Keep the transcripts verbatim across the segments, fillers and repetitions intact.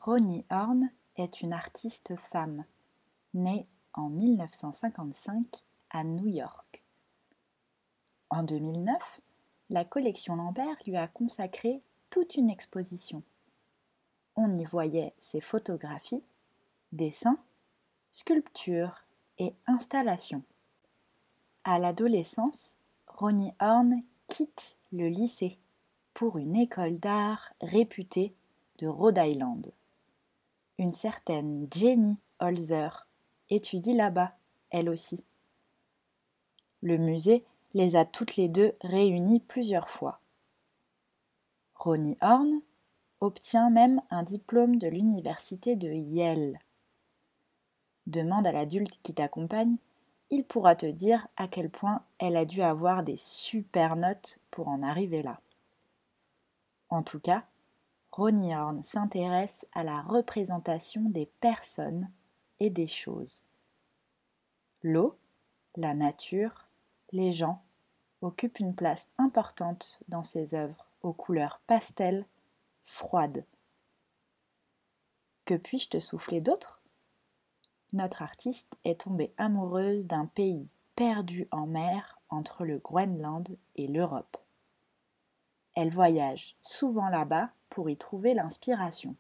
Roni Horn est une artiste femme, née en mille neuf cent cinquante-cinq à New York. En deux mille neuf, la collection Lambert lui a consacré toute une exposition. On y voyait ses photographies, dessins, sculptures et installations. À l'adolescence, Roni Horn quitte le lycée pour une école d'art réputée de Rhode Island. Une certaine Jenny Holzer étudie là-bas, elle aussi. Le musée les a toutes les deux réunies plusieurs fois. Roni Horn obtient même un diplôme de l'université de Yale. Demande à l'adulte qui t'accompagne, il pourra te dire à quel point elle a dû avoir des super notes pour en arriver là. En tout cas, Roni Horn s'intéresse à la représentation des personnes et des choses. L'eau, la nature, les gens occupent une place importante dans ses œuvres aux couleurs pastel, froides. Que puis-je te souffler d'autre ? Notre artiste est tombée amoureuse d'un pays perdu en mer entre le Groenland et l'Europe. Elle voyage souvent là-bas pour y trouver l'inspiration.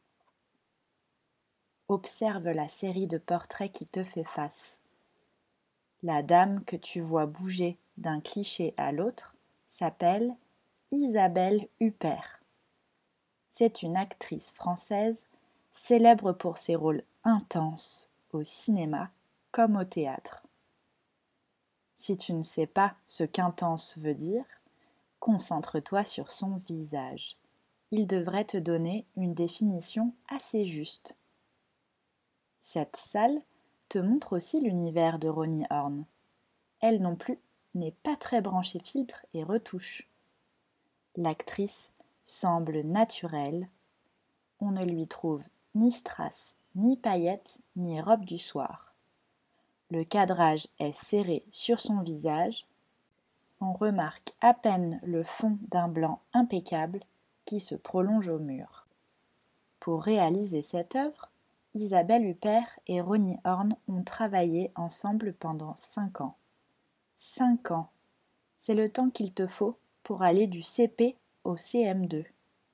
Observe la série de portraits qui te fait face. La dame que tu vois bouger d'un cliché à l'autre s'appelle Isabelle Huppert. C'est une actrice française célèbre pour ses rôles intenses au cinéma comme au théâtre. Si tu ne sais pas ce qu'intense veut dire, concentre-toi sur son visage. Il devrait te donner une définition assez juste. Cette salle te montre aussi l'univers de Roni Horn. Elle non plus n'est pas très branchée filtre et retouche. L'actrice semble naturelle. On ne lui trouve ni strass, ni paillettes, ni robe du soir. Le cadrage est serré sur son visage. On remarque à peine le fond d'un blanc impeccable qui se prolonge au mur. Pour réaliser cette œuvre, Isabelle Huppert et Roni Horn ont travaillé ensemble pendant cinq ans. Cinq ans, c'est le temps qu'il te faut pour aller du C P au C M deux.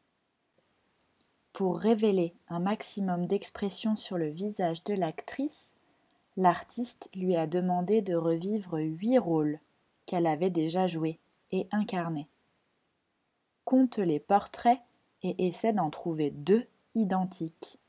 Pour révéler un maximum d'expression sur le visage de l'actrice, l'artiste lui a demandé de revivre huit rôles qu'elle avait déjà joués et incarnés. Compte les portraits et essaie d'en trouver deux identiques.